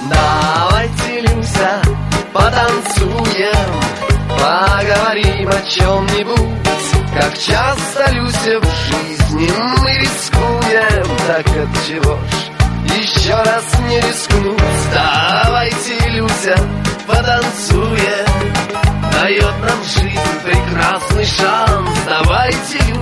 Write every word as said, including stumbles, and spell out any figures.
Давайте, Люся, потанцуем, поговорим о чем-нибудь. Как часто, Люся, в жизни мы рискуем, так отчего ж еще раз не рискнуть? Давайте, Люся, потанцуем, дает нам жизнь прекрасный шанс. Давайте, Люся,